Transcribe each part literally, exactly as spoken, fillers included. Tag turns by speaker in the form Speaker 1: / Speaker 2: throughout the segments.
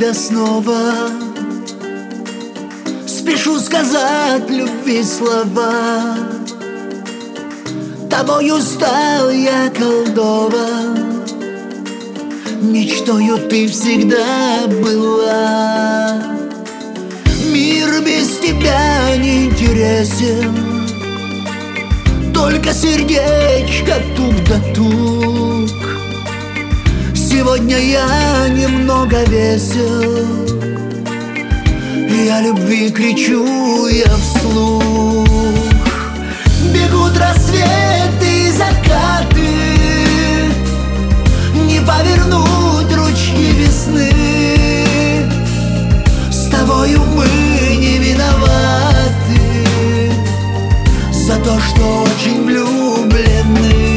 Speaker 1: тебя снова. Спешу сказать любви слова. Тобою стал я колдован, мечтою ты всегда была. Мир без тебя не интересен, только сердечко тук да тук. Сегодня я немного весел, я любви кричу я вслух. Бегут рассветы и закаты, не повернуть ручки весны. С тобою мы не виноваты за то, что очень влюблены.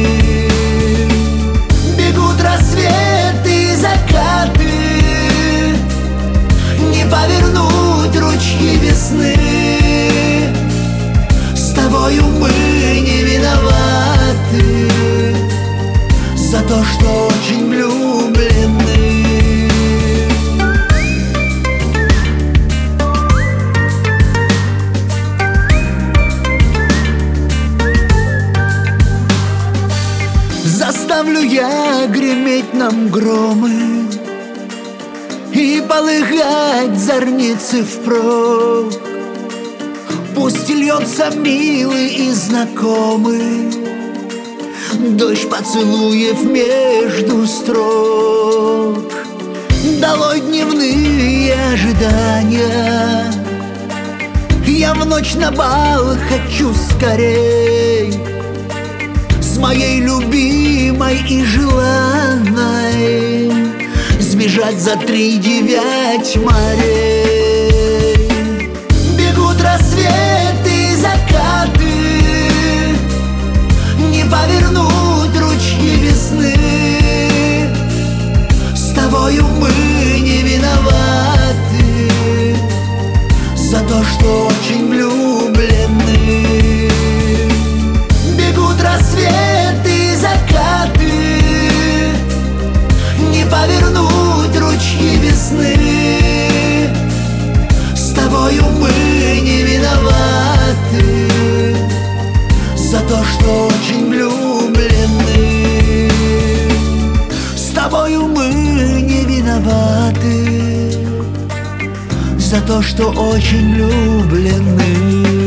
Speaker 1: Бегут рассветы и закаты, не повернуть ручки весны. С тобою мы не виноваты за то, что очень влюблены. Заставлю я греметь нам громы и полыхать зорницы впрок. Пусть льется милый и знакомый дождь поцелуев между строк. Долой дневные ожидания, я в ночь на бал хочу скорей с моей любимой и желанной сбежать за три девять морей. Бегут рассветы и закаты, не повернуть ручки весны. С тобою мы не виноваты за то, что очень влюблены. Бегут рассветы и закаты, не повернуть ручки весны. С тобою мы не виноваты за то, что очень влюблены. С тобою мы не виноваты за то, что очень влюблены.